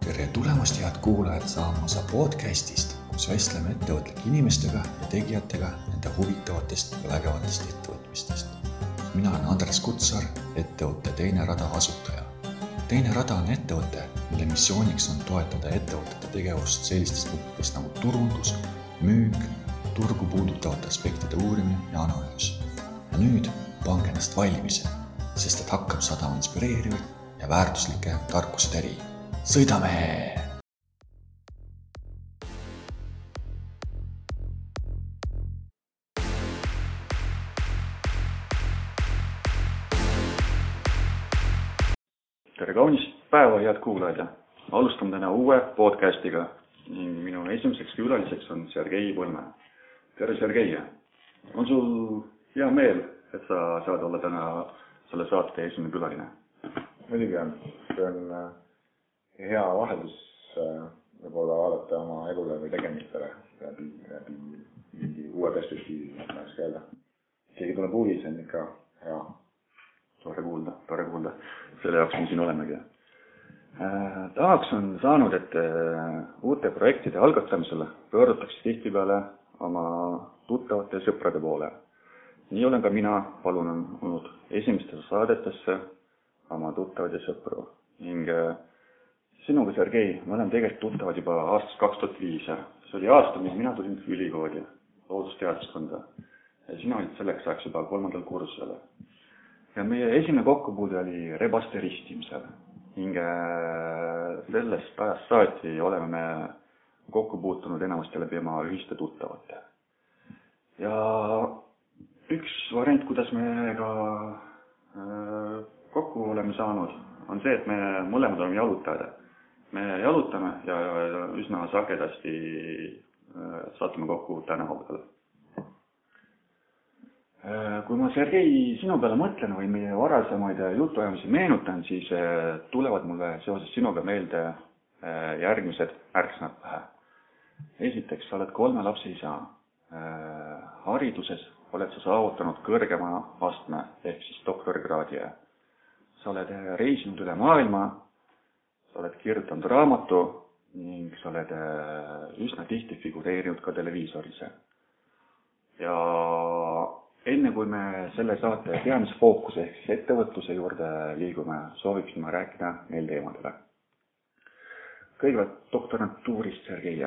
Tere tulemast, head kuulajad, saama osa podcastist, kus vestleme ettevõtlike inimestega ja tegijatega nende huvitavatest ja vägevatest ettevõtmistest. Mina olen Andres Kutsar, ettevõtte Teine Rada asutaja. Teine Rada on ettevõte, mille missiooniks on toetada ettevõtete tegevust sellistest punktidest nagu turundus, müük, turgu puudutavate aspektide uurimine ja analüüs. Ja nüüd pange ennast valmimise, sest et hakkab sadama inspireerivaid ja väärtuslikke tarkuseteri. Sõidame! Tere kaunist päeva, head kuulajad! Alustame täna uue podcastiga ning minu esimeseks külaliseks on Sergei Põlme. Tere, Sergei! On sul hea meel, et sa saad olla täna selle saate esimene külaline? Muidugi on. See on hea vaheldus võib-olla vaadata oma elule või tegemistele läbi mingi uue perspektiivi, ma ei öelda. Keegi tuleb uudis, on ikka hea. Tore kuulda. Selle jaoks me siin olemegi. Tahaks on saanud, et uute projektide algatamisele pöördutakse tihtipeale oma tuttavate sõprade poole. Nii olen ka mina palunud esimestesse saadetesse oma tuttavad ja sõpru. Ning sinuga, Sergei, me oleme tegelikult tuttavad juba aastast 2005. See oli aasta, mil mina tulin ülikooli, loodusteaduskonda. Ja sina olid selleks ajaks juba 3. kursusele. Ja meie esimene kokkupuude oli rebaste ristimisel. Ning sellest ajast saati oleme me kokku puutunud enamasti läbi oma ühiste tuttavate. Ja üks variant, kuidas me ka kokku oleme saanud, on see, et me mõlemad oleme jalutajad. Me jalutame ja üsna sagedasti saatume kokku tänaval. Kui ma, Sergei, sinu peale mõtlen või meie varasemaid jutuajamisi meenutan, siis tulevad mulle seoses sinuga meelde järgmised märksõnad pähe. Esiteks, sa oled 3 lapse isa. Hariduses oled sa saavutanud kõrgema astme ehk siis doktorikraadi. Sa oled reisinud üle maailma, sa oled kirjutanud raamatu ning sa oled üsna tihti figureerinud ka televiisoris. Ja enne kui me selle saate peamise fookuse ehk ettevõtluse juurde liigume, sooviksin ma rääkida neil teemadele. Kõigepealt doktorantuurist, Sergei.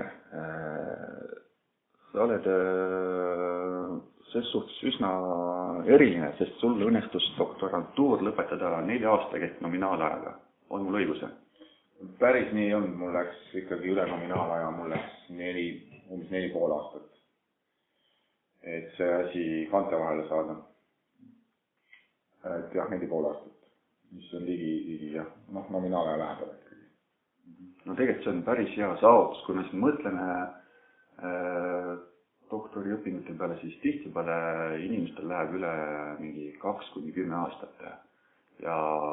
Sa oled ses suhtes üsna eriline, sest sul õnnestus doktorantuur lõpetada 4 aastaga ehk nominaalajaga. On mul õiguse? Päris nii on, mul läks ikkagi üle nominaalaja, mul läks umbes 4,5 aastat. Et see asi kante vahele saada. Et jah, 4,5 aastat, mis on ligi nominaalaja lähedal. No tegelikult see on päris hea saavutus, kui me siin mõtleme doktoriõpingute peale, siis tihtipeale inimestel läheb üle mingi 2-10 aastat. Ja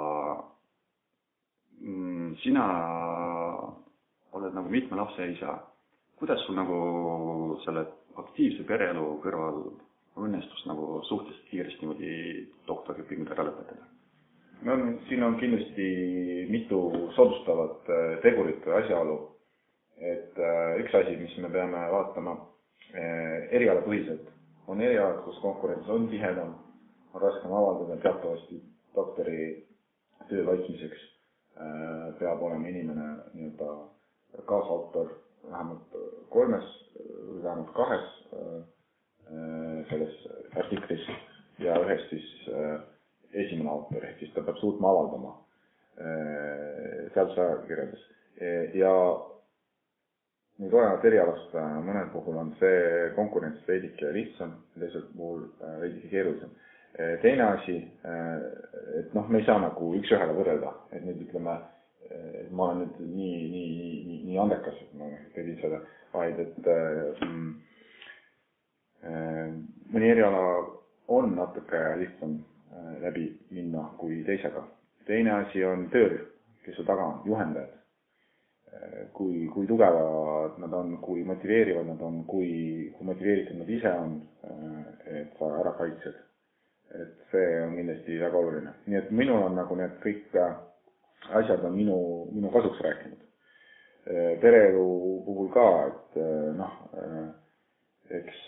sina oled nagu mitme lapse isa. Kuidas sul nagu selle aktiivse pereelu kõrval õnnestus nagu suhteliselt kiiresti doktoriõpingud ära lõpetada? No, siin on kindlasti mitu soodustavat tegurit või asjaolu. Et üks asi, mis me peame vaatama erialapõhiselt, on erialad, kus konkurents on tihedam, on raskem avaldada teatavasti doktori töö kaitsmiseks. Peab olema inimene kaasautor vähemalt 3, vähemalt 2 selles artiklis ja ühes siis esimene autor, ehk siis ta peab suutma avaldama teadusajakirjades. Ja nüüd olenevalt erialast mõnel puhul on see konkurents veidike lihtsam, teisel puhul veidike keerulisem. Teine asi, et me ei saa nagu üks ühele võrrelda, et nüüd ütleme, et ma olen nüüd nii andekas, et ma tegin seda, vaid et mõni eriala on natuke lihtsam läbi minna kui teisega. Teine asi on töörühm, kes su taga on, juhendajad. Kui tugevad nad on, kui motiveerivad nad on, kui motiveeritud nad ise on, et sa ära kaitsed. Et see on kindlasti väga oluline. Nii et minul on nagu need kõik asjad on minu kasuks rääkinud. pereelu puhul ka, et eks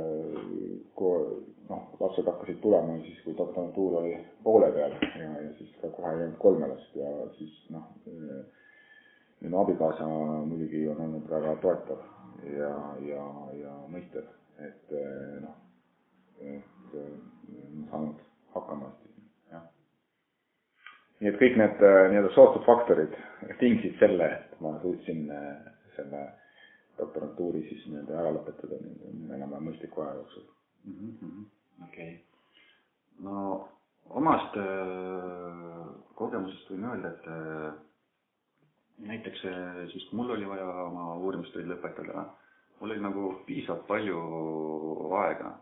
lapsed hakkasid tulema siis, kui doktorantuur oli poole peal ja siis ka kohe ei olnud 3 last ja siis minu abikaasa muidugi on olnud väga toetav ja mõistev, et saanud hakkama. Jah. Nii et kõik need nii-öelda soostud faktorid tingisid selle, et ma suutsin selle doktorantuuri siis nii-öelda ära lõpetada enam mõistliku aja jooksul. Okei. No omast kogemusest võin öelda, et näiteks siis, kui mul oli vaja oma uurimustöid lõpetada, mul oli nagu piisavalt palju aega.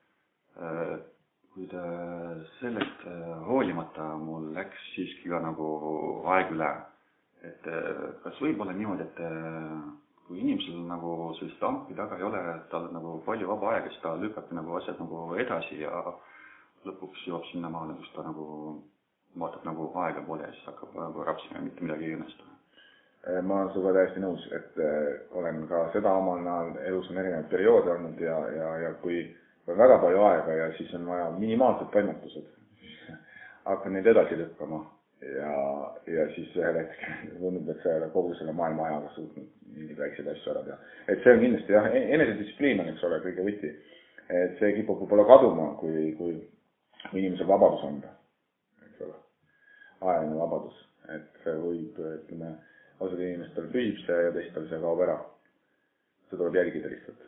Kuid sellest hoolimata mul läks siiski ka nagu aeg üle. Et kas võib olla niimoodi, et kui inimesel nagu sellist ampi taga ei ole, tal nagu palju vaba aega, siis ta lükab nagu asjad nagu edasi ja lõpuks jõuab sinna maale, kus ta nagu vaatab nagu aega pole ja siis hakkab nagu rapsima ja mitte midagi ei õnnestu. Ma olen suga täiesti nõus, et olen ka seda omal näol, elus on erinevaid perioode olnud ja kui on väga palju aega ja siis on vaja minimaalsed toimetused, hakkan neid edasi lükkama ja siis ühel hetkel tundub, et see kogu selle maailma ajaga suutnud mingeid väikseid asju ära teha. Et see on kindlasti jah, enesedistsipliin on, eks ole, kõige võti. Et see kipub võib-olla kaduma, kui inimesel vabadus anda, eks ole, ajaline vabadus. Et see võib, ütleme, osad inimestel pühib see ja teistel see kaob ära. See tuleb jälgida lihtsalt.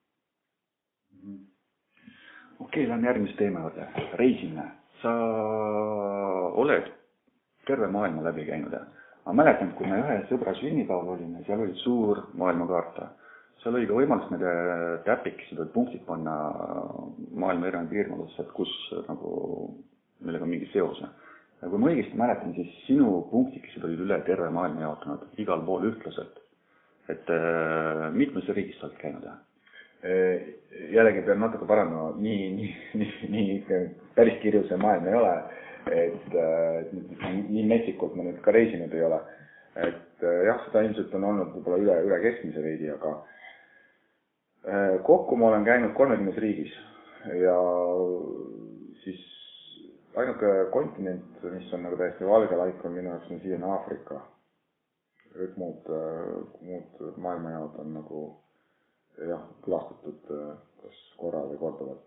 Okei, lähen järgmist teema juurde. Reisimine. Sa oled terve maailma läbi käinud. Ma mäletan, kui me ühe sõbra sünnipäeval olime, seal oli suur maailmakaarta. Seal oli ka võimalus nende täpikesed või punktid panna maailma erinevaid piirkondadesse, et kus nagu millega on mingi seos. Ja kui ma õigesti mäletan, siis sinu punktikesed olid üle terve maailma jaotunud, igal pool ühtlaselt. Et mitmes riigis sa oled käinud? Jällegi pean natuke parandama, nii päris kirju see maailm ei ole, et nii metsikult ma nüüd ka reisinud ei ole. Et jah, seda ilmselt on olnud võib-olla üle keskmise veidi, aga kokku ma olen käinud 30 riigis ja siis ainuke kontinent, mis on nagu täiesti valge laik, on minu jaoks on siiani Aafrika. Kõik muud maailmajaod on nagu jah, külastatud kas korra või korduvalt.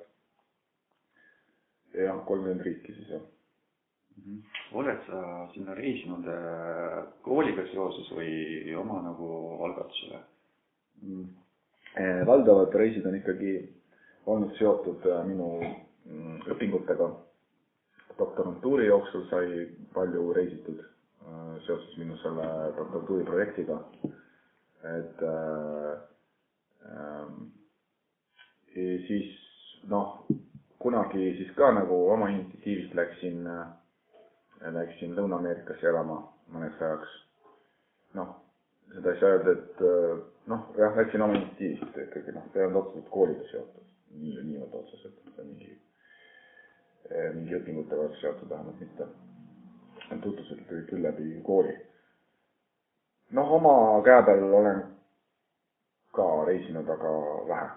Jah, 30 riiki siis jah. Oled sa sinna reisinud kooliga seoses või oma nagu algatusele? Valdavad reisid on ikkagi olnud seotud minu õpingutega. Doktorantuuri jooksul sai palju reisitud seoses minu selle doktorantuuri projektiga. Et siis kunagi siis ka nagu oma initsiatiivist läksin Lõuna-Ameerikasse elama mõneks ajaks. Seda ei saa öelda, et jah, läksin oma initsiatiivist ikkagi, see on otseselt kooliga seotud, niimoodi otseselt, mingi õpingutega seotud vähemalt mitte. Tutvused küll läbi kooli. Oma käe peal olen ka reisinud, aga vähe.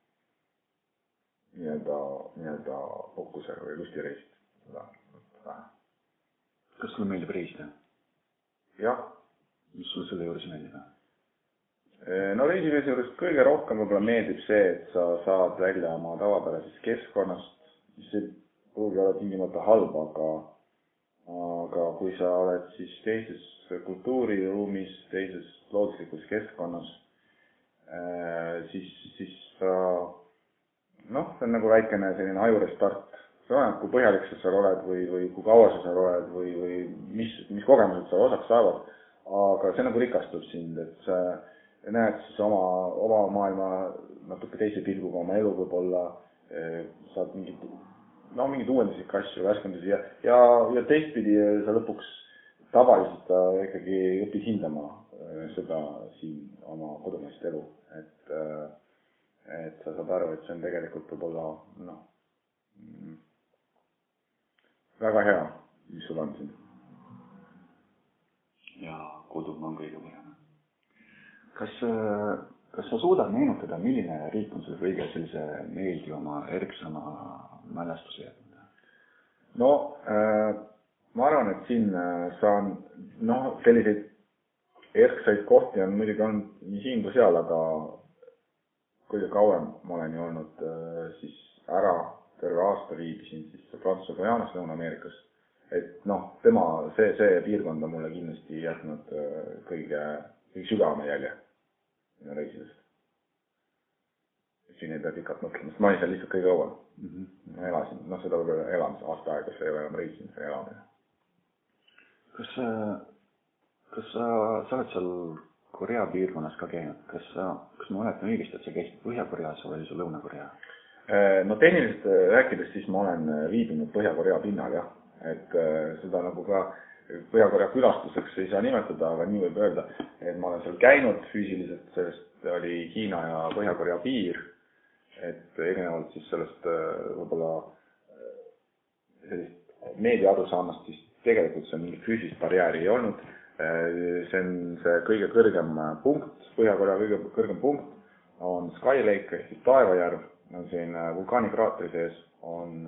Nii-öelda fokkuse või lustireisid. Vähe. Kas sulle meeldib reisida? Jah. Mis sulle selle juures meeldib? Reisimise juures kõige rohkem võib-olla meeldib see, et sa saad välja oma tavapärasest keskkonnast, mis ei pruugi olla tingimata halb, aga kui sa oled siis teises kultuuriruumis, teises looduslikus keskkonnas, siis sa, see on nagu väikene selline ajurestart. See on, kui põhjalik sa seal oled või kui kaua sa seal oled või mis kogemused seal osaks saavad, aga see nagu rikastub sind, et sa näed siis oma maailma natuke teise pilguga, oma elu võib-olla, saad mingid uuenduslikke asju, värskendusi ja teistpidi sa lõpuks tavaliselt ikkagi õpid hindama seda siin oma kodumaist elu, et sa saad aru, et see on tegelikult võib-olla väga hea, mis sul on siin. Ja kodumaa on kõige parem. Kas sa suudad meenutada, milline riik on selle kõige sellise meeldivama, erksama mälestuse jätnud? No, ma arvan, et siin saan, selliseid erksaid kohti on muidugi olnud nii siin kui seal, aga kõige kauem ma olen ju olnud siis ära, terve aasta viibisin siis Prantsuse Guajanas Lõuna-Ameerikas. Et tema, see piirkond on mulle kindlasti jätnud kõige sügavama jälje minu reisidest. Siin ei pea pikalt mõtlema, sest ma olin seal lihtsalt kõige kauem. Ma elasin, seda võib-olla elamis aasta aega, see ei ole enam reisin, see elamine. Kas sa oled seal Korea piirkonnas ka käinud? Kas ma oletan õigesti, et sa käisid Põhja-Koreas või oli see Lõuna-Korea? No tehniliselt rääkides siis ma olen viibinud Põhja-Korea pinnal, jah. Et seda nagu ka Põhja-Korea külastuseks ei saa nimetada, aga nii võib öelda, et ma olen seal käinud füüsiliselt, sellest oli Hiina ja Põhja-Korea piir, et erinevalt siis sellest võib-olla sellist meedia arusaamast, siis tegelikult see mingit füüsilist barjääri ei olnud. See on see kõige kõrgem punkt, Põhja-Korea kõige kõrgem punkt on Sky Lake ehk siis taevajärv, on siin vulkaanikraatri sees on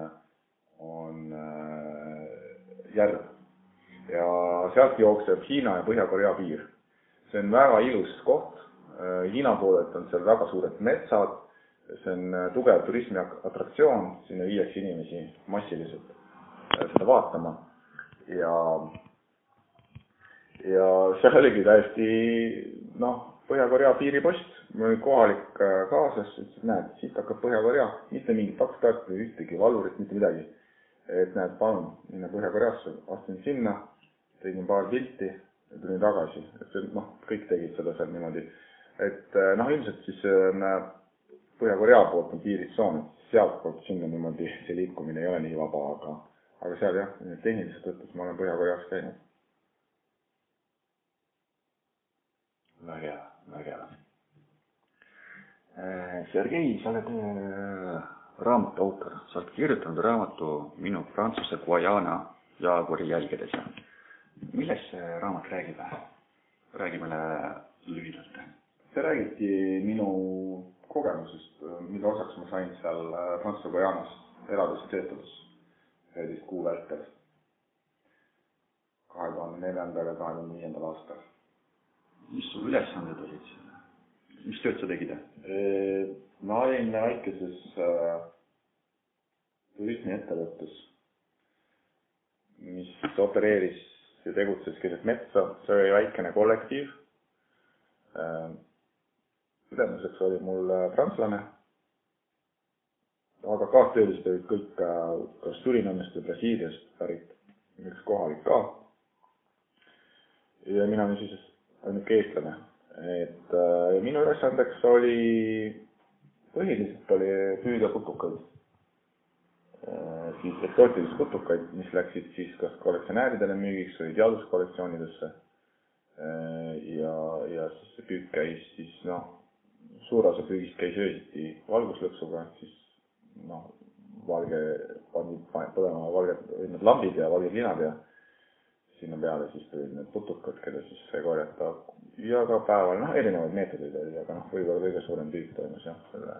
järv ja sealt jookseb Hiina ja Põhja-Korea piir. See on väga ilus koht, Hiina poolelt on seal väga suured metsad, see on tugev turismiatraktsioon, sinna viiakse inimesi massiliselt seda vaatama ja seal oligi täiesti, Põhja-Korea piiripost, kohalik kaasas, ütles, näed, siit hakkab Põhja-Korea, mitte mingit takstat, ühtegi valurit, mitte midagi. Et näed, palun, minna Põhja-Koreasse, astin sinna, tegin paar pilti ja tulin tagasi. Et kõik tegid seda seal niimoodi. Et ilmselt siis Põhja-Korea poolt on piiritsoon, et sealt poolt sinna niimoodi see liikumine ei ole nii vaba, aga seal jah, tehniliselt võttes ma olen Põhja-Koreas käinud. Väga hea. Sergei, sa oled raamatu autor. Sa oled kirjutanud raamatu Minu Prantsuse Guajana jaaguri jälgedes. Millest see raamat räägib? Räägi meile lühidalt. See räägiti minu kogemusest, mida osaks ma sain seal Prantsuse Guajanas elades ja töötades 11 kuu vältel 2004. ja 2005. aastal. Mis sul ülesanded olid? Mis tööd sa tegid? Ma olin väikeses turismiettevõttes, mis opereeris ja tegutses keset metsa. See oli väikene kollektiiv. Ülemuseks oli mul prantslane, aga kaastöölised olid kõik ka Surinamest ja Brasiiliast pärit, üks kohalik ka. Ja mina olin siis ainuke eestlane. Et minu ülesandeks oli põhiliselt püüda putukaid. Siis eksootilisi putukaid, mis läksid siis kas kollektsionääridele müügiks või teaduskollektsioonidesse. Ja siis see püük käis siis, suur osa püügist käis öösiti valguslõksuga, siis valge pandi põlema valged lambid ja valged linad ja sinna peale siis tulid need putukad, keda siis sai korjata ja ka päeval, erinevaid meetodeid oli, aga võib-olla kõige suurem püük toimus jah, selle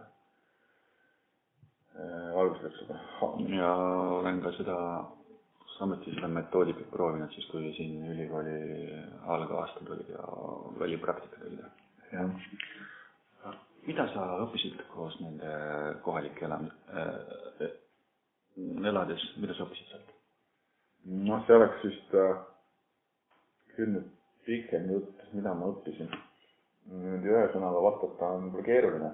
valguslõksuga. Ja olen ka samuti seda metoodikat proovinud siis, kui siin ülikooli algaastad olid ja välipraktikad olid. Jah. Mida sa õppisid koos nende kohalike elades, mida sa õppisid sealt? See oleks vist küll nüüd pikem jutt, mida ma õppisin. Nüüd ühe sõnaga vastata on keeruline.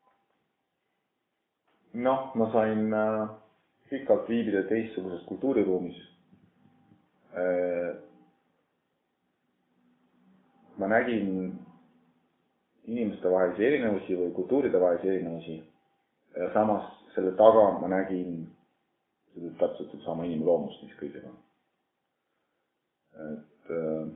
Ma sain pikalt viibida teistsuguses kultuuriruumis. Ma nägin inimeste vahelisi erinevusi või kultuuride vahelisi erinevusi. Ja samas selle taga ma nägin täpselt sama inimloomust, mis kõigega. Et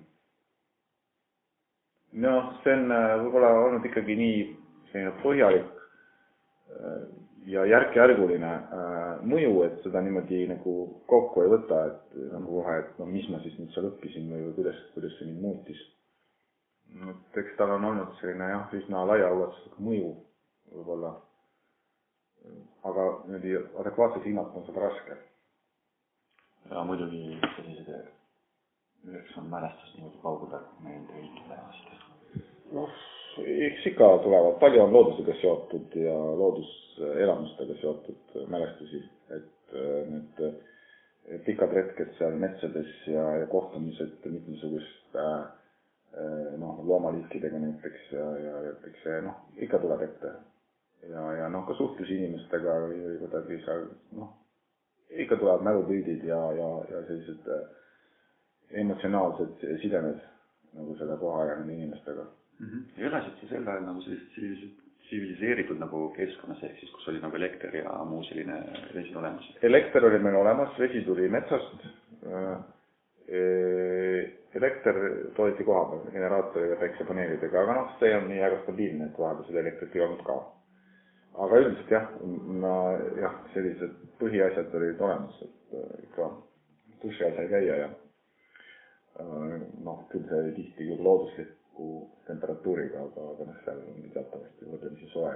see on võib-olla olnud ikkagi nii selline põhjalik ja järk-järguline mõju, et seda niimoodi nagu kokku ei võta, et nagu kohe, et mis ma siis nüüd seal õppisin või kuidas see mind muutis. et eks tal on olnud selline üsna laia ulatusega mõju võib-olla, aga niimoodi adekvaatselt hinnata on seda raske. Ja muidugi sellised üheks on mälestus niimoodi pauguda meelde kõikide aastas. Eks ikka tulevad, palju on loodusega seotud ja looduselamustega seotud mälestusi, et need pikad retked seal metsades ja kohtumised mitmesugust loomaliikidega näiteks ja eks see ikka tuleb ette. Ja ka suhtlus inimestega või kuidagi seal, ikka tulevad mälupildid ja sellised emotsionaalsed sidemed nagu selle koha ja nende inimestega. Ja elasid sa sel ajal nagu sellised tsiviliseeritud nagu keskkonnas, ehk siis kus oli nagu elekter ja muu selline vesi olemas? Elekter oli meil olemas, vesi tuli metsast. Elekter tooti koha peal generaatori ja päiksepaneelidega, aga see on nii väga stabiilne, et vahepeal seda elektrit ei olnud ka. Aga üldiselt sellised põhiasjad olid olemas, et ikka duši all sai käia ja küll see oli tihti küll loodusliku temperatuuriga, aga seal on teatavasti võrdlemisi soe.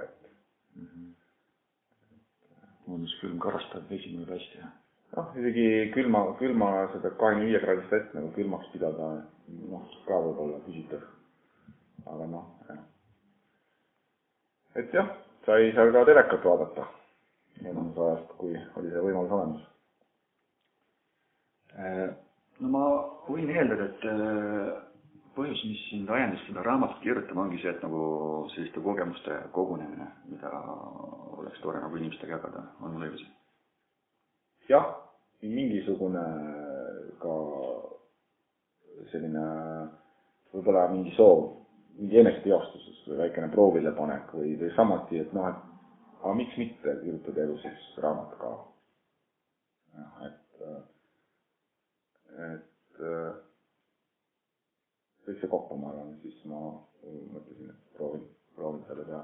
Mõnus külm karastab vesi mõjub hästi. Isegi külma seda 25 kraadist vett nagu külmaks pidada, ka võib olla küsitav. Aga et sai seal ka telekat vaadata enamuse ajast, kui oli see võimalus olemas. No ma võin eeldada, et põhjus, mis sind ajendas seda raamatut kirjutama, ongi see, et nagu selliste kogemuste kogunemine, mida oleks tore nagu inimestega jagada, on mul õigus? Jah, mingisugune ka selline võib-olla mingi soov, mingi eneseteostuses või väikene proovile panek või samuti, et aga miks mitte kirjutada elu siis raamat ka. Et kõik see kokku ma arvan, siis ma mõtlesin, et proovin selle teha.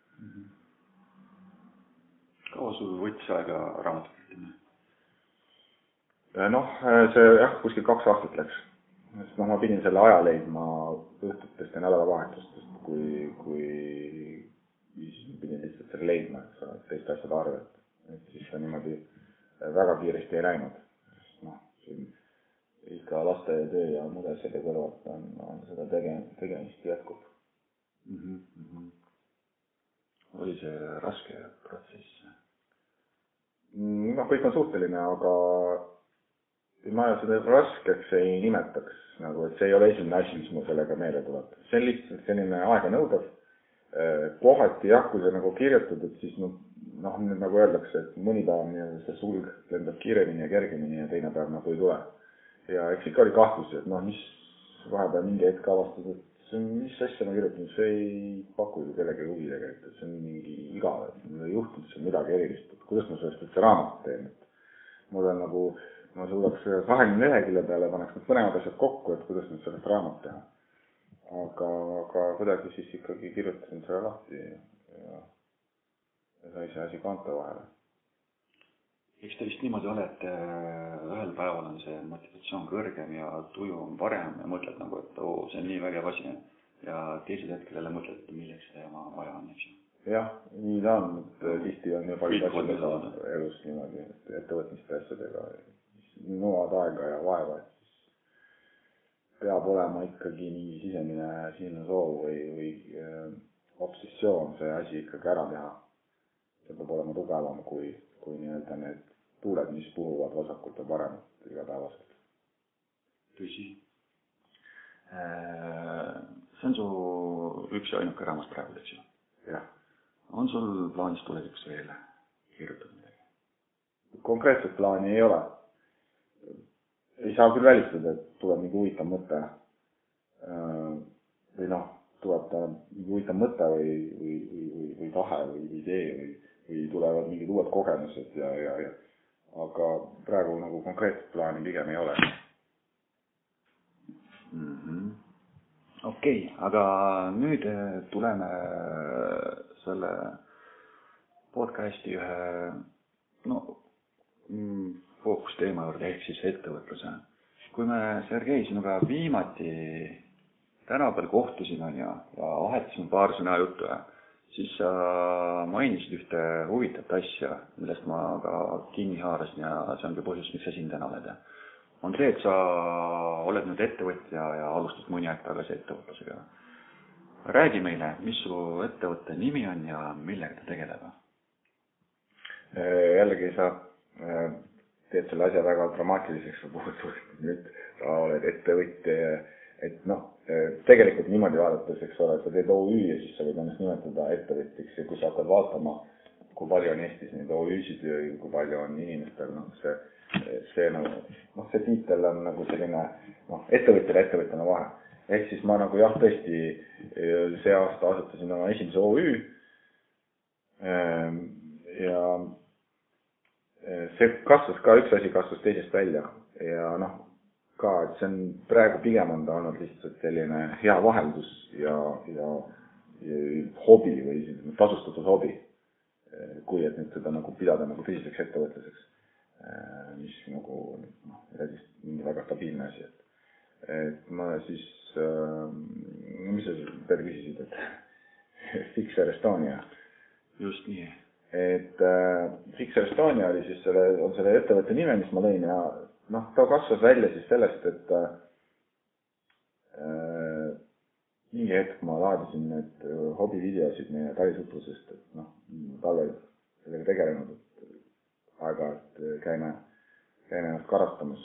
Kaua sul võttis aega raamatut kirjutamine? See kuskil 2 aastat läks. Ma pidin selle aja leidma õhtutest ja nädalavahetustest, kui siis pidin lihtsalt selle leidma, et teiste asjade arvelt. Et siis ta niimoodi väga kiiresti ei läinud. Ikka laste töö ja muud asjade kõrvalt on seda tegemist jätkub. Oli see raske protsess? Kõik on suhteline, aga ma seda raskeks ei nimetaks, et see ei ole esimene asi, mis mu sellega meele tuleb. See on lihtsalt selline aega nõudav. Kohati kui see nagu kirjutad, et siis nagu öeldakse, et mõni päev see sulg lendab kiiremini ja kergemini ja teine päev nagu ei tule. Ja eks ikka oli kahtlusi, et mis vahepeal mingi hetk avastad, et mis asja ma kirjutan, see ei paku ju kellegi huvi tegelikult, et see on mingi igav, et mul ei juhtunud seal midagi erilist, et kuidas ma sellest üldse raamatut teen. Mul on nagu, ma suudaks 20 lehekülje peale paneks need põnevad asjad kokku, et kuidas nüüd sellest raamat teha. Aga kuidagi siis ikkagi kirjutasin selle lahti ja sai see asi kaante vahele. Eks ta vist niimoodi ole, et ühel päeval on see motivatsioon kõrgem ja tuju on parem ja mõtled nagu, et see on nii vägev asi ja teised hetkel jälle mõtled, et milleks see vaja on, eks ju. Jah, nii ta on, et tihti on ju palju asjadega elus niimoodi, ettevõtmiste asjadega nõuad aega ja vaeva, et siis peab olema ikkagi nii sisemine soov või obsessioon see asi ikkagi ära teha. See peab olema tugevam kui nii-öelda need tuuled, mis puhuvad vasakult ja paremalt igapäevaselt. Tõsi. See on su üks ja ainuke raamat praegu, eks ju? Jah. On sul plaanis tulevikus veel kirjutada midagi? Konkreetset plaani ei ole. Ei saa küll välistada, et tuleb mingi huvitav mõte. Või tuleb ta mingi huvitav mõte või tahe või idee või tulevad mingid uued kogemused aga praegu nagu konkreetset plaani pigem ei ole. Okei, aga nüüd tuleme selle podcasti ühe fookusteema juurde ehk siis ettevõtluse. Kui me Sergei sinuga viimati tänapäeval kohtusin on ja vahetasin paar sõna juttu ja siis sa mainisid ühte huvitavat asja, millest ma ka kinni haarasin ja see ongi põhjus, miks sa siin täna oled. On see, et sa oled nüüd ettevõtja ja alustad mõni aeg tagasi ettevõtlusega. Räägi meile, mis su ettevõtte nimi on ja millega ta tegeleb? Jällegi sa teed selle asja väga dramaatiliseks puhutud. Nüüd sa oled ettevõtja, et tegelikult niimoodi vaadates, eks ole, sa teed OÜ ja siis sa võid ennast nimetada ettevõtjaks ja kui sa hakkad vaatama, kui palju on Eestis neid OÜ-sid ja kui palju on inimestel, see tiitel on nagu selline ettevõtjana vahe. Ehk siis ma tõesti see aasta asutasin oma esimese OÜ ja see kasvas ka, üks asi kasvas teisest välja ja et see on praegu pigem on ta olnud lihtsalt selline hea vaheldus ja hobi või tasustatud hobi, kui et nüüd seda pidada tõsiseks ettevõtluseks, mis mingi väga stabiilne asi. Et ma siis, mis sa peale küsisid, et Fixer Estonia. Just nii. Et Fixer Estonia oli siis on selle ettevõtte nime, mis ma lõin ja ta kasvas välja siis sellest, et mingi hetk ma laadisin need hobivideosid meie talisuplusest, et talvel sellega tegelenud, et aeg-ajalt käime ennast karastamas.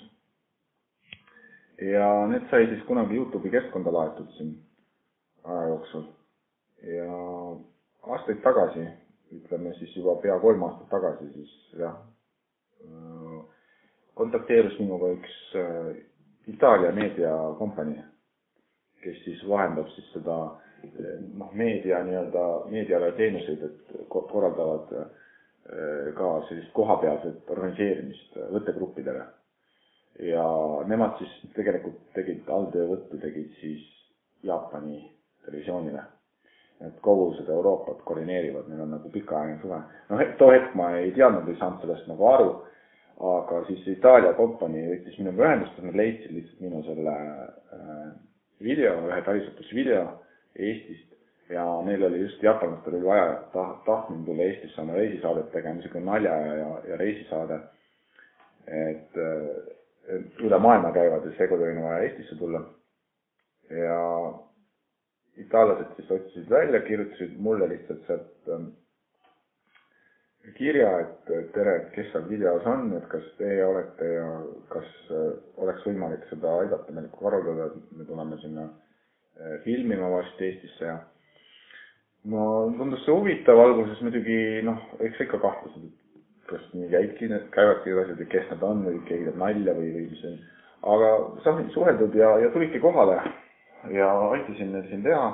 Ja need sai siis kunagi YouTube'i keskkonda laetud siin aja jooksul. Ja aastaid tagasi, ütleme siis juba pea 3 aastat tagasi, siis kontakteerus minuga üks Itaalia meediakompanii, kes siis vahendab siis seda meediale teenuseid, et korraldavad ka sellist kohapealset organiseerimist võttegruppidele. Ja nemad siis tegelikult tegid alltöövõttu, tegid siis Jaapani televisioonile. Et kogu seda Euroopat koordineerivad, neil on pikaajaline suhe. Too hetk ma ei teadnud, ei saanud sellest aru, aga siis Itaalia kompanii võttis minuga ühendust, nad leidsid lihtsalt minu selle video, ühe talistusvideo Eestist ja neil oli just jaapanlastel oli vaja tahtnud tulla Eestisse oma reisisaadet tegema, niisugune nalja ja reisisaade, et üle maailma käivad ja seekord oli vaja Eestisse tulla ja itaallased siis otsisid välja, kirjutasid mulle lihtsalt sealt kirja, et tere, kes seal videos on, et kas teie olete ja kas oleks võimalik seda aidata meil korraldada, me tuleme sinna filmima varsti Eestisse ja ma tundus see huvitav alguses muidugi, eks ikka kahtlased, kas nii käivadki asjad ja kes nad on või keegi teeb nalja või mis see on, aga sain suheldud ja tulidki kohale ja aitasin neil siin teha.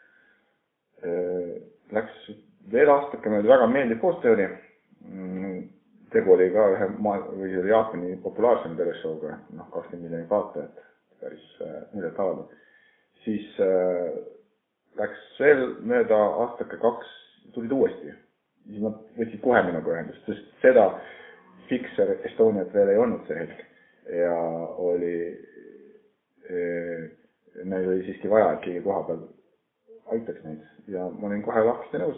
Läks veel aastake, meil väga meeldiv koostöö oli. Tegu oli ka ühe Jaapani populaarsema teleshowga, 20 miljonit vaatajat, päris üle tavalda. Siis läks veel mööda aastake 2, tulid uuesti. Siis nad võtsid kohe minuga ühendust, sest seda Fixer Estoniat veel ei olnud see hetk. Ja neil oli siiski vaja, et keegi koha peal aitaks neid. Ja ma olin kohe lahkesti nõus.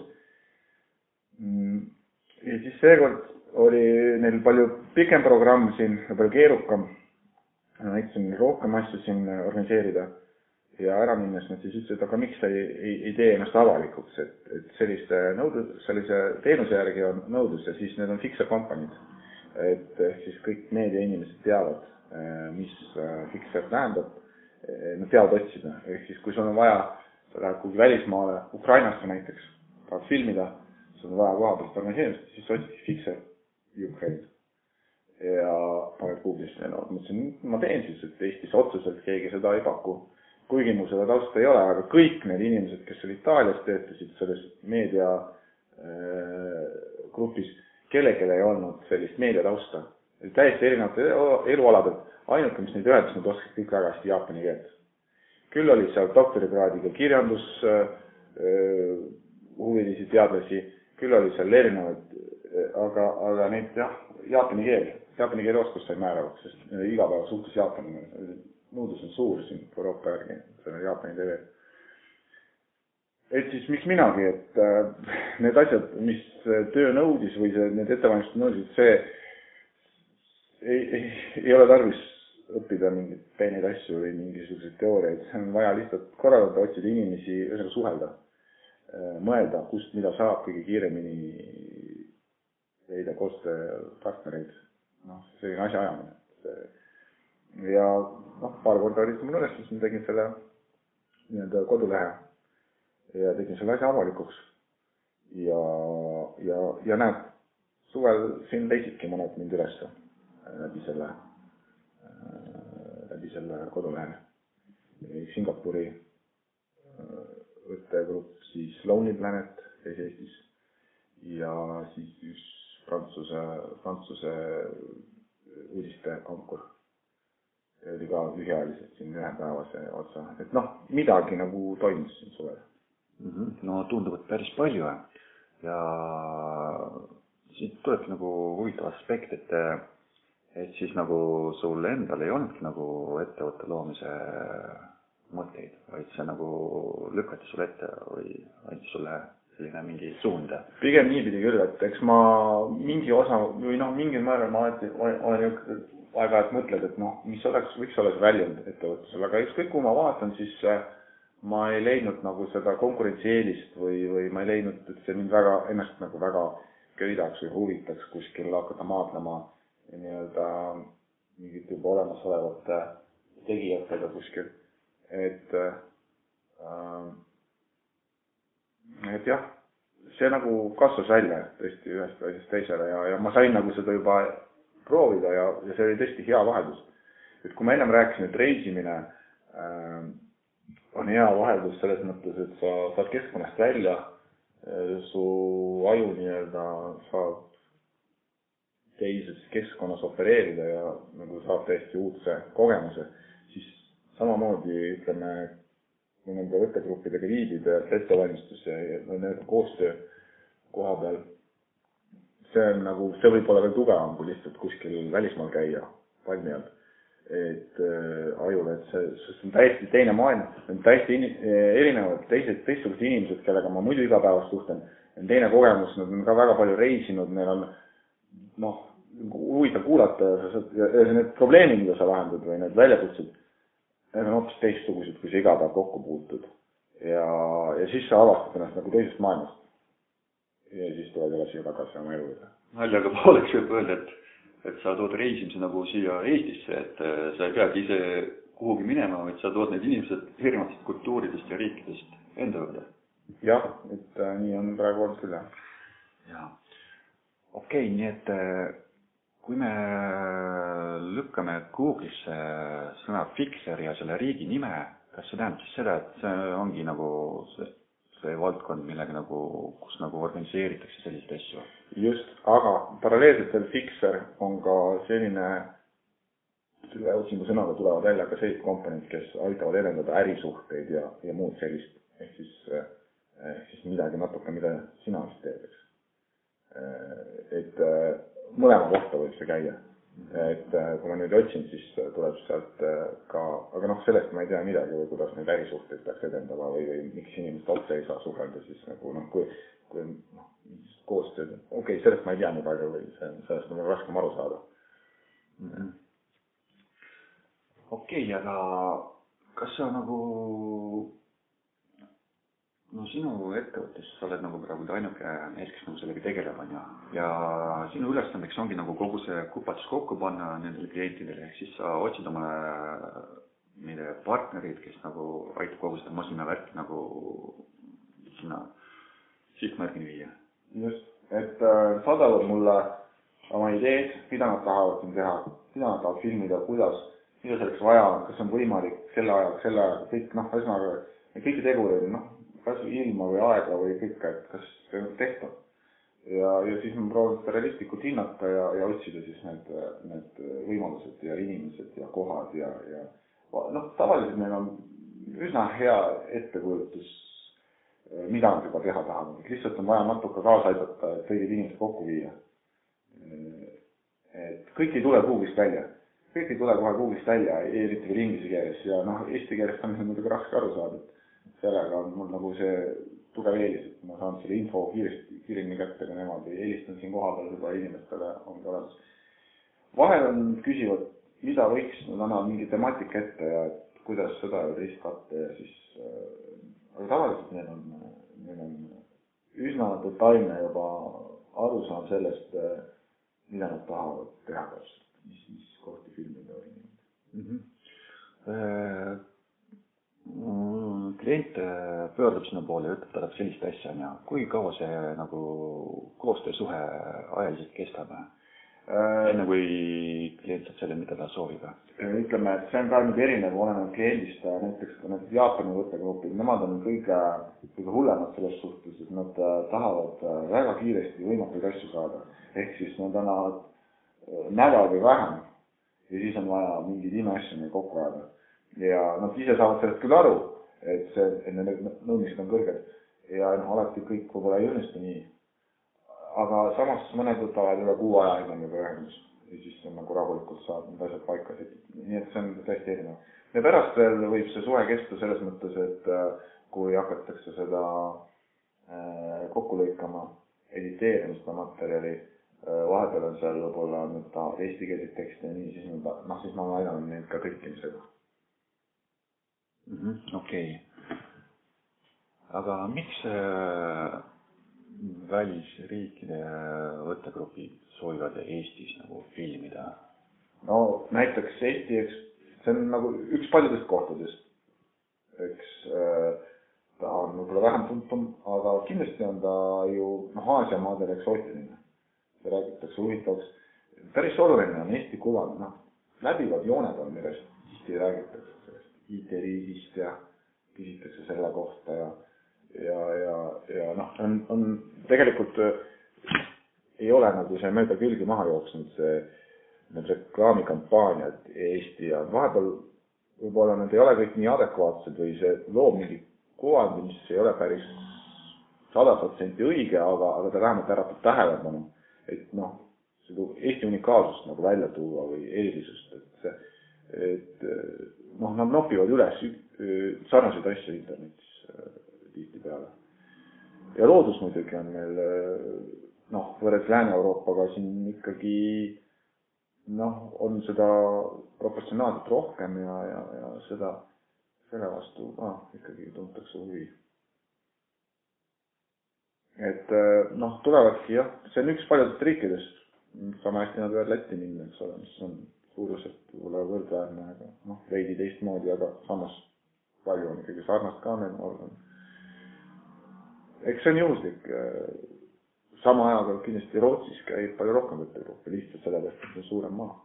Ja siis seekord oli neil palju pikem programm siin, palju keerukam. Näitasin rohkem asju siin organiseerida ja ära minnes nad siis ütlesid, aga miks ei tee ennast avalikuks, et sellise teenuse järgi on nõudlus ja siis need on Fixer kompaniid. Et siis kõik meediainimesed teavad, mis Fixer tähendab, nad teavad otsida. Ehk siis kui sul on vaja, sa lähed kuhugi välismaale, Ukrainasse näiteks, tahad filmida, sul on vaja kohapealt organiseerimist, siis otsid Fixer Ukraine. Ja paned Google'isse, ma teen siis, et Eestis otseselt keegi seda ei paku. Kuigi mul seda tausta ei ole, aga kõik need inimesed, kes seal Itaalias töötasid selles meedia grupis, kellelgi ei olnud sellist meediatausta. Täiesti erinevate elualadelt, ainuke, mis neid ühendas, nad oskasid kõik väga hästi jaapani keelt. Küll oli seal doktorikraadiga kirjandus, huvilisi teadlasi, küll oli seal erinevaid, aga neid jaapani keele oskus sai määravaks, sest igapäeva suhtes Jaapani nõudlus on suur siin Euroopa järgi, see on Jaapani TV. Et siis miks minagi, et need asjad, mis töö nõudis või need ettevalmistused nõudis, see ei ole tarvis õppida mingeid peeneid asju või mingisuguseid teooriaid, see on vaja lihtsalt korraldada, otsida inimesi, ühesõnaga suhelda, mõelda, kust mida saab kõige kiiremini leida koostööpartnereid, selline asja ajamine. Ja paar korda oli mul õnnestus, ma tegin selle kodulehe ja tegin selle asja avalikuks ja näed, suvel siin leisidki mõned mind üles läbi selle kodulehe. Singapuri võttegrupp, siis Lonely Planet käis Eestis ja siis üks Prantsuse uudiste ankur. Oli ka lühiajaliselt siin ühepäevase otsa. Et midagi nagu toimus siin suvel. No tundub, et päris palju ja siit tuleb nagu huvitav aspekt, et siis nagu sul endal ei olnudki nagu ettevõtte loomise mõtteid, vaid see nagu lükati sulle ette või andis sulle selline mingi suund? Pigem niipidi küll, et eks ma mingi osa või mingil määral ma olen aeg-ajalt mõtled, et mis võiks olla see väljund ettevõtlusel, aga ükskõik kui ma vaatan, siis ma ei leidnud nagu seda konkurentsieelist või ma ei leidnud, et see mind ennast nagu väga köidaks või huvitaks kuskil hakata maadlema nii-öelda mingit juba olemasolevate tegijatega kuskil. Et jah, see nagu kasvas välja tõesti ühest asjast teisele ja ma sain nagu seda juba proovida ja see oli tõesti hea vaheldus. Et kui ma ennem rääkisin, et reisimine on hea vaheldus selles mõttes, et sa saad keskkonnast välja, su aju nii-öelda saab teises keskkonnas opereerida ja nagu saab täiesti uudse kogemuse, siis samamoodi ütleme, kui nende võttegruppidega viibida ja ettevalmistus ja koostöö koha peal, see võib olla veel tugevam kui lihtsalt kuskil välismaal käia palmi all. Et ajule, et see on täiesti teine maailm, on täiesti erinevad teistsugused inimesed, kellega ma muidu igapäevast suhtlen, on teine kogemus, nad on ka väga palju reisinud, neil on huvitav kuulata ja need probleemid, mida sa lahendad või need väljakutsed, need on hoopis teistsugused, kui sa iga päev kokku puutud. Ja siis sa avastad ennast nagu teisest maailmast. Ja siis tuleb edasi tagasi oma elu. Naljaga pooleks võib öelda, et sa tood reisimise nagu siia Eestisse, et sa ei peagi ise kuhugi minema, vaid sa tood need inimesed erinevatest kultuuridest ja riikidest enda juurde. Jah, et nii on praegu olnud küll. Jaa. Okei, nii et kui me lükkame Google'isse sõna Fixer ja selle riigi nime, kas see tähendab siis seda, et see ongi nagu see valdkond, millega nagu, kus nagu organiseeritakse selliseid asju? Just, aga paralleelselt veel Fixer on ka selline, otsingu sõnaga tulevad välja ka sellised komponent, kes aitavad edendada ärisuhteid ja muud sellist, ehk siis midagi natuke, mida sina vist teed, eks. Et mõlema kohta võib see käia. Et kui ma nüüd otsin, siis tuleb sealt ka, aga sellest ma ei tea midagi või kuidas neid ärisuhteid peaks edendama või miks inimesed otse ei saa suhelda, siis nagu kui koostööd. Okei, sellest ma ei tea nii palju või sellest on raskem aru saada. Okei, aga kas sa nagu sinu ettevõttes sa oled nagu praegu ainuke mees, kes nagu sellega tegeleb ja sinu ülesandeks ongi nagu kogu see kupatus kokku panna nendele klientidele, ehk siis sa otsid oma partnerid, kes nagu aitab kogu seda masinavärki nagu sinna sihtmärgini viia. Just, et saadavad mulle oma ideed, mida nad tahavad siin teha, mida nad tahavad filmida, kuidas, mida selleks vaja on, kas on võimalik selle ajaga, kõik, kõiki tegureid, kas ilma või aega või kõik, et kas see on tehtav. Ja siis ma proovin seda realistlikult hinnata ja otsida siis need võimalused ja inimesed ja kohad ja tavaliselt meil on üsna hea ettekujutus, mida nad juba teha tahavad. Lihtsalt on vaja natuke kaasa aidata, et õiged inimesed kokku viia. Et kõik ei tule kuhugist välja. kõik ei tule kohe Google'ist välja, eriti veel inglise keeles ja eesti keelest on muidugi raske aru saada, et sellega on mul nagu see tugev eelis, et ma saan selle info kiiremini kätte ka nemad või helistan siin kohapeal juba inimestele ongi olemas. Vahel on küsivad, mida võiks, nad annavad mingi temaatika ette ja kuidas seda ja teist katta ja siis, aga tavaliselt neil on üsna detailne juba aru saan sellest, mida nad tahavad teha täpselt, mis kohti filmida või nii. Klient pöördub sinu poole ja ütleb talle sellist asja, kui kaua see nagu koostöösuhe ajaliselt kestab? Enne kui klient saab selle, mida ta soovib? Ütleme, et see on ka nüüd erinev oleneb kliendist, näiteks ka need Jaapani võttegrupid, nemad on kõige hullemad selles suhtes, et nad tahavad väga kiiresti võimatuid asju saada. Ehk siis nad annavad nädal või vähem ja siis on vaja mingid imeasju kokku ajada. Ja nad ise saavad sellest küll aru, et need nõudmised on kõrged ja alati kõik võib-olla ei õnnestu nii. Aga samas mõned võtavad üle 6 aja enam juba ühendus ja siis on nagu rahulikult saab need asjad paika. Nii et see on täiesti erinev. Ja pärast veel võib see suhe kesta selles mõttes, et kui hakatakse seda kokku lõikama, editeerima seda materjali, vahepeal on seal võib-olla eestikeelseid tekste ja nii, siis ma aidan neid ka tõlkimisega. Okei. Aga miks välisriikide võttegrupid soovivad Eestis nagu filmida? No näiteks Eesti, see on nagu üks paljudest kohtadest. Eks ta on võib-olla vähem tuntum, aga kindlasti on ta ju Aasia maadel eksootiline. See räägitakse huvitavaks. Päris oluline on Eesti kuvand. Läbivad jooned on, millest tihti räägitakse sellest IT-riigist ja küsitakse selle kohta ja on tegelikult ei ole nagu see mööda külgi maha jooksnud need reklaamikampaaniad Eesti ja vahepeal võib-olla need ei ole kõik nii adekvaatsed või see loob mingi kuvandi, mis ei ole päris 100% õige, aga ta vähemalt äratab tähelepanu, et seda Eesti unikaalsust nagu välja tuua või eelisust, et nad nopivad üles sarnaseid asju internetis tihti peale. Ja loodus muidugi on meil, võrreldes Lääne-Euroopaga siin ikkagi, on seda proportsionaalselt rohkem ja seda selle vastu ikkagi tuntakse huvi. Et tulevadki see on üks paljudest riikidest, sama hästi nad võivad Lätti minna, eks ole, mis on suuruselt võib-olla võrdväärne, aga veidi teistmoodi, aga samas palju on ikkagi sarnast ka neil organ. Eks see on juhuslik. Sama ajaga kindlasti Rootsis käib palju rohkem võttegruppe, lihtsalt sellepärast, et see on suurem maa.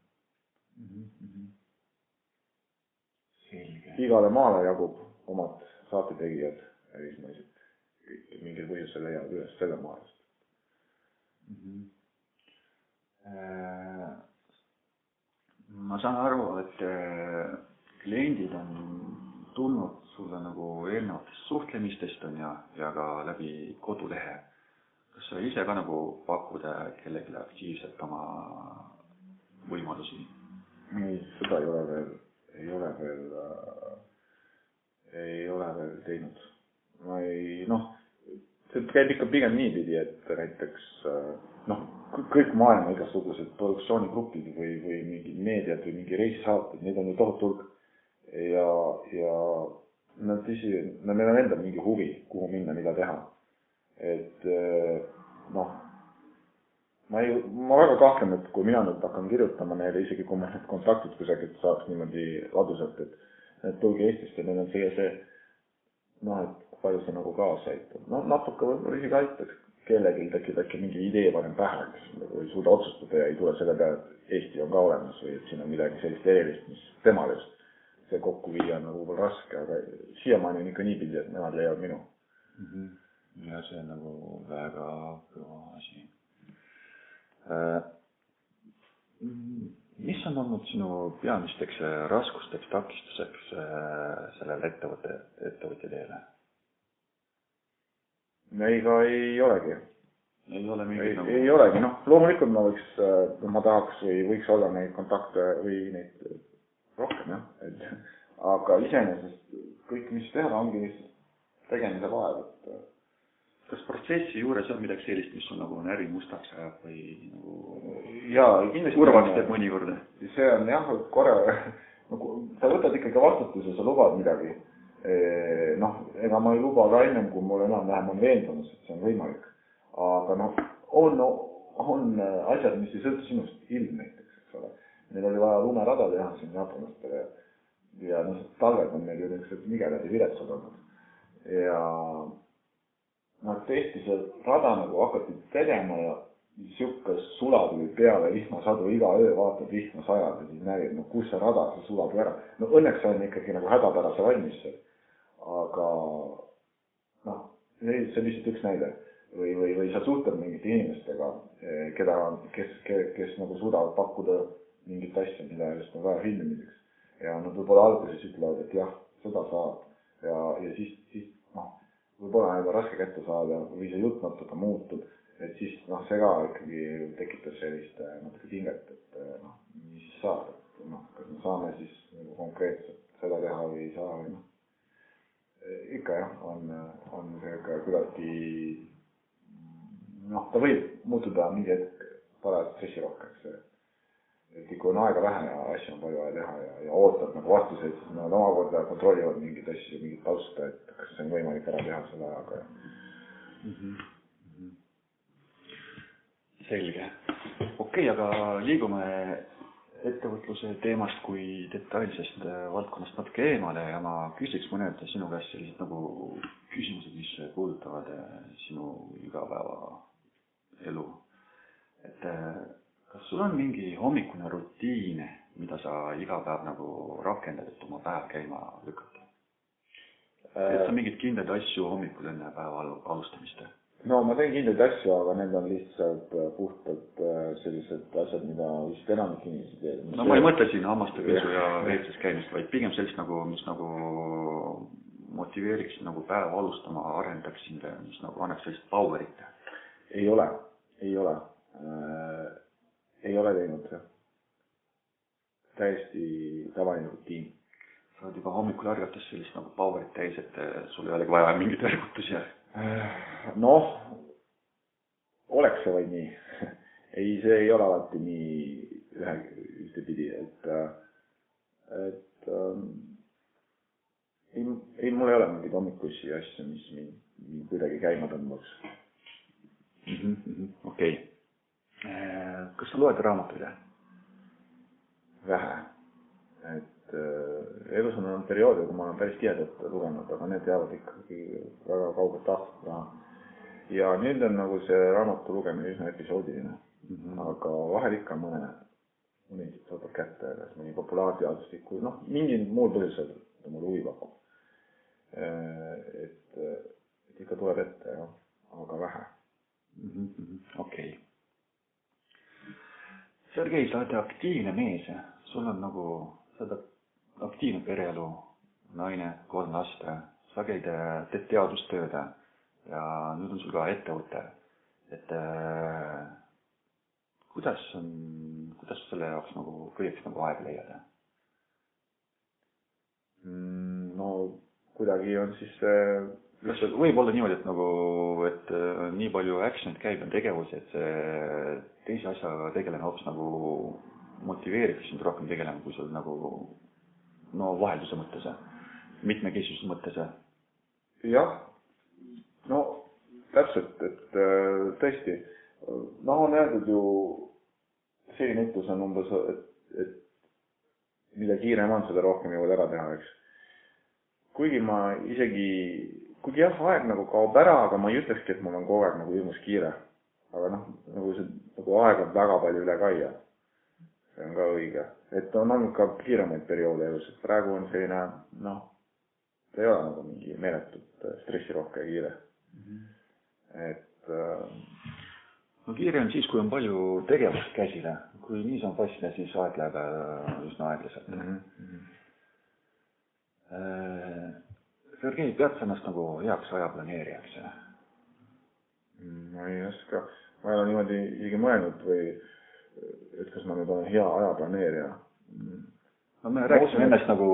Selge. Igale maale jagub omad saatetegijad välismaised. Mingil põhjusel leiavad üles selle maa eest. Ma saan aru, et kliendid on tulnud sulle nagu eelnevatest suhtlemistest on ja ka läbi kodulehe. Kas sa ise ka nagu pakkuda kellelegi aktiivselt oma võimalusi? Ei, seda ei ole veel teinud. See käib ikka pigem niipidi, et näiteks kõik maailma igasugused produktsioonigrupid või mingi meediad või mingi reisisaated, neid on ju tohutu hulk ja neil on enda mingi huvi, kuhu minna, mida teha. Et ma väga kahtlen, et kui mina nüüd hakkan kirjutama neile, isegi kui ma need kontaktid kusagilt saaks niimoodi ladusalt, et tulge Eestisse, neil on see, et palju see nagu kaasa aitab. Natuke võib-olla isegi aitaks kellelgi tekib äkki mingi idee parem pähe, kes ei suuda otsustada ja ei tule selle peale, et Eesti on ka olemas või et siin on midagi sellist erilist, mis temal just see kokku viia on nagu võib-olla raske, aga siiamaani on ikka niipidi, et nemad leiavad minu. Ja see on nagu väga kõva asi. Mis on olnud sinu peamisteks raskusteks, takistuseks sellele ettevõtja teele? Ega ei olegi. Ei ole mingit nagu... Ei olegi, noh, loomulikult ma tahaks või võiks olla neid kontakte või neid rohkem, jah. Aga iseenesest kõik, mis teha, ongi tegemise vaev. Kas protsessi juures on midagi sellist, mis on nagu närvi mustaks ajab või nagu... Jaa, kindlasti... Urvaks teeb mõnikord. See on jah, korra... Sa võtad ikkagi vastutuse, sa lubad midagi. Noh, ega ma ei luba ka ennem, kui mul enam-vähem on veendumus, et see on võimalik. Aga noh, on asjad, mis ei sõltu sinust, ilm näiteks, eks ole. Meil oli vaja lumerada teha siin jaapanlastele ja noh, talved on meil ju niisugused migedad ja viretsad olnud. Ja noh, tõesti see rada nagu hakati tegema ja siukas sula tuli peale vihmasadu, iga öö vaatad vihma sajad ja siis nägid, no kus see rada, see sulab ju ära. No õnneks on ikkagi nagu hädapärase valmis see. Aga noh, see on lihtsalt üks näide. Või sa suhtled mingite inimestega, kes nagu suudavad pakkuda mingit asja, mida just on vaja filmimiseks. Ja nad võib-olla alguses ütlevad, et jah, seda saab. Ja siis noh, võib-olla on raske kätte saada või see jutt natuke muutub. Et siis noh, see ka ikkagi tekitab sellist natuke pinget, et noh, mis siis saab. Noh, kas me saame siis nagu konkreetselt seda teha või ei saa või noh. Ikka jah, on see ka küllaltki noh, ta võib muutuda mingi hetk parajalt stressirohkeks. Et ikka on aega vähe ja asja on palju vaja teha ja ootab nagu vastuseid, siis nad omakorda kontrollivad mingid asju, mingit tausta, et kas see on võimalik ära teha selle ajaga. Selge. Okei, aga liigume ettevõtluse teemast kui detailsest valdkonnast natuke eemale ja ma küsiks mõned sinu käest sellised nagu küsimused, mis puudutavad sinu igapäeva elu. Et kas sul on mingi hommikune rutiine, mida sa iga päev nagu rakendad, et oma päev käima lükata? Et sa mingid kindlaid asju hommikul enne päeva alustamist? No ma teen kindlaid asju, aga need on lihtsalt puhtalt sellised asjad, mida vist enamik inimesi teed. No ma ei mõtle siin hammaste pesu ja veetses käimist, vaid pigem sellist nagu, mis nagu motiveeriks nagu päeva alustama, arendaks sind, mis nagu annaks sellist powerit. Ei ole. Ei ole teinud see. Täiesti tavaline rutiin. Sa oled juba hommikul ärgates sellist nagu powerit täis, et sul ei olegi vaja mingit ärgutusi. Noh, oleks see vaid nii. Ei, see ei ole alati nii ühtepidi, et ei, mul ei ole mingid hommikusi asju, mis mind kuidagi käima tõmbaks. Okei. Kas sa loed raamatuid? Vähe. Et elus on perioode, kui ma olen päris tihedalt lugenud, aga need jäävad ikkagi väga kaugelt aastat. Ja nüüd on nagu see raamatu lugemine üsna episoodiline. Aga vahel ikka mõni võtab kätte, mõni populaarteaduslik, noh, mingid muud põhjused, mida mul huvi pakub. Et ikka tuleb ette, aga vähe. Okei. Sergei, sa oled aktiivne mees. Sul on nagu, sa oled aktiivne pereelu, naine, 3 last. Sa käid, teed teadustööd ja nüüd on sul ka ettevõte. Et kuidas selle jaoks nagu kõigeks nagu aeg leiada? No kuidagi on siis kas võib olla niimoodi, et nii palju actionit käib on tegevusi, et see teise asjaga tegeleme hoopis nagu motiveerib sind rohkem tegelema, kui sul nagu vahelduse mõttes, mitmekesisuse mõttes? Jah, no täpselt, et tõesti, on öeldud ju, selline ütlus on umbes, et mida kiirem on, seda rohkem jõuad ära teha, eks. Kuigi jah, aeg nagu kaob ära, aga ma ei ütlekski, et mul on kogu aeg nagu hirmus kiire. Aga nagu aeg on väga palju üle kaia. See on ka õige. Et on olnud ka kiiremaid perioode elus. Praegu on selline, see ei ole nagu mingi meeletult stressirohke ja kiire. Et... kiire on siis, kui on palju tegevust käsile. Kui nii on passile, siis aeg läheb üsna aeglaselt. Sergei, pead sa ennast nagu heaks ajaplaneerijaks? ma ei oska, ma ei ole niimoodi isegi mõelnud või et kas ma nüüd olen hea ajaplaneerija. No me rääkisime ennast nagu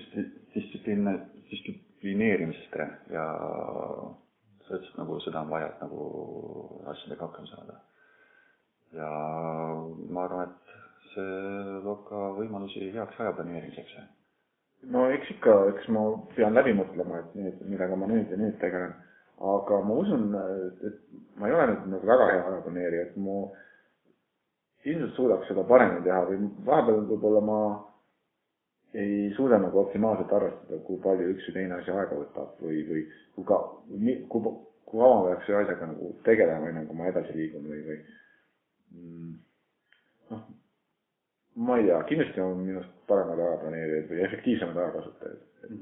distsiplineerimisest ja sa ütlesid nagu seda on vaja, et nagu asjadega hakkama saada. Ja ma arvan, et see loob ka võimalusi heaks ajaplaneerimiseks. No eks ma pean läbi mõtlema, et millega ma nüüd ja nüüd tegelen. Aga ma usun, et ma ei ole nüüd nagu väga hea ajaplaneerija, et ma ilmselt suudaks seda paremini teha või vahepeal võib-olla ma ei suuda nagu optimaalselt arvestada, kui palju üks või teine asi aega võtab või kui kaua peaks see asjaga nagu tegelema või nagu ma edasi liigun või ma ei tea, kindlasti on minust paremad ajaplaneerijad või efektiivsemad ajakasutajad.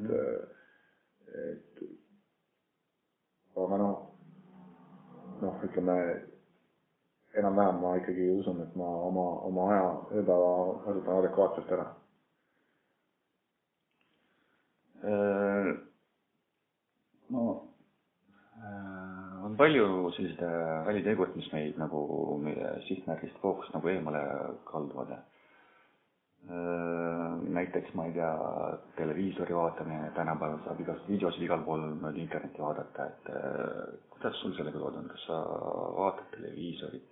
Aga ütleme, enam-vähem ma ikkagi usun, et ma oma aja ööpäeva kasutan adekvaatselt ära. On palju sellised välitegurid, mis meid nagu meie sihtmärgist fookust nagu eemale kalduvad. Näiteks, ma ei tea, televiisori vaatamine, tänapäeval saab igast videosid igal pool internetti vaadata, et kuidas sul sellega lood on, kas sa vaatad televiisorit?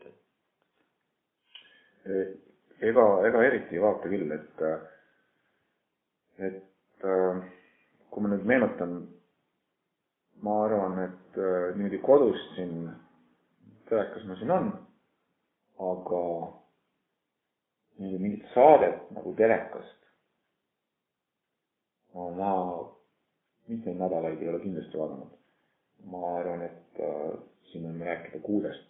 Ega eriti ei vaata küll, et kui ma nüüd meenutan, ma arvan, et niimoodi kodus siin telekas ma siin on, aga mingit saadet nagu telekast ma mitmeid nädalaid ei ole kindlasti vaadanud. Ma arvan, et siin on rääkida kuudest.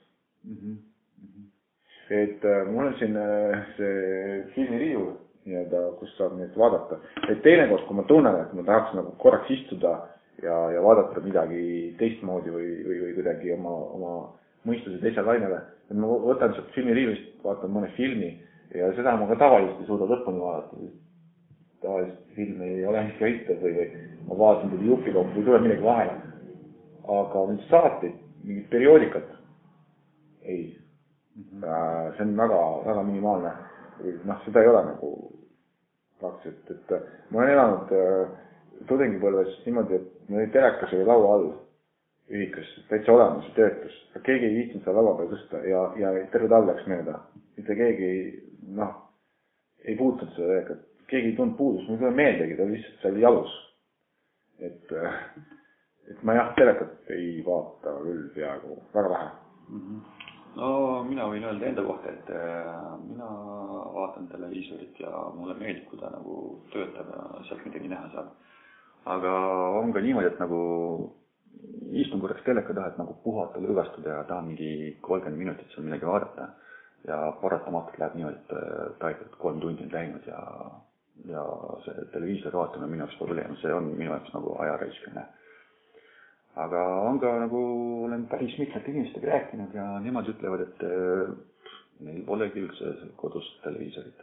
Et mul on siin see filmiriiul, kus saab neid vaadata. Et teinekord, kui ma tunnen, et ma tahaks nagu korraks istuda ja vaadata midagi teistmoodi või kuidagi oma mõistuse teisele lainele, et ma võtan sealt filmiriiulist, vaatan mõne filmi ja seda ma ka tavaliselt ei suuda lõpuni vaadata. Tavaliselt filmi ei ole mingi hõitav või ma vaatan tuli jupiloopu või tuleb midagi vahele. Aga nüüd saateid, mingid perioodikat ei. See on väga, väga minimaalne. Seda ei ole nagu praktiliselt. Et ma olen elanud tudengipõlves niimoodi, et meil telekas oli laua all ühikas, täitsa olemas töötus. Keegi ei viitsinud seda laua peal tõsta ja terve talv läks mööda. Mitte keegi ei puutunud seda telekat. Keegi ei tundnud puudust, mul ei meeldegi, ta lihtsalt seal jalus. Et ma telekat ei vaata küll peaaegu väga vähe. No mina võin öelda enda kohta, et mina vaatan televiisorit ja mulle meeldib, kui ta nagu töötab ja sealt midagi näha saab. Aga on ka niimoodi, et nagu istun korraks teleka taha, et nagu puhata, lõõgastuda ja tahan mingi 30 minutit seal midagi vaadata. Ja paratamatult läheb niimoodi, et taetud 3 tundi on läinud ja see televiisori vaatamine minu jaoks probleem, see on minu jaoks nagu ajaraiskane. Aga on ka nagu, olen päris mitmete inimestega rääkinud ja nemad ütlevad, et neil polegi üldse kodus televiisorit.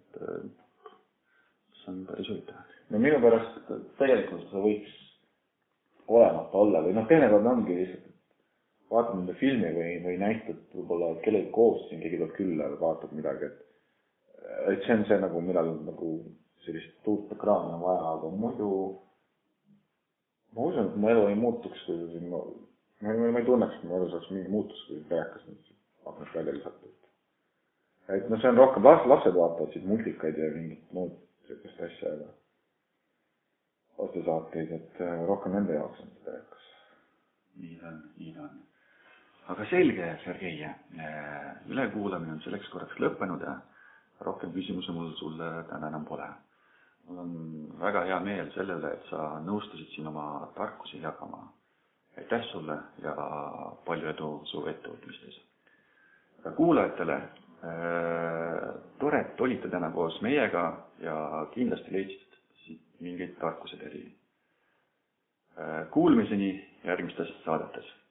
See on päris huvitav. No minu pärast tegelikult see võiks olemata olla või teinekord ongi lihtsalt vaatad nende filmi või näitad võib-olla kellegi koos siin keegi tuleb külla ja vaatab midagi, et see on see nagu, millal nagu sellist tuut ekraani on vaja, aga muidu ma usun, et mu elu ei muutuks, kui ma ei tunneks, et mu elu saaks mingi muutus, kui telekas aknast välja lisata. Et see on rohkem, lapsed vaatavad siit multikaid ja mingit muud sellist asja, aga otsesaateid, et rohkem nende jaoks on see telekas. Nii ta on. Aga selge, Sergei, ülekuulamine on selleks korraks lõppenud ja rohkem küsimusi mul sulle täna enam pole. Mul on väga hea meel selle üle, et sa nõustusid siin oma tarkusi jagama. Aitäh sulle ja palju edu su ettevõtmistes. Kuulajatele, tore, et olite täna koos meiega ja kindlasti leidsid mingeid tarkused eri. Kuulmiseni järgmistes saadetes.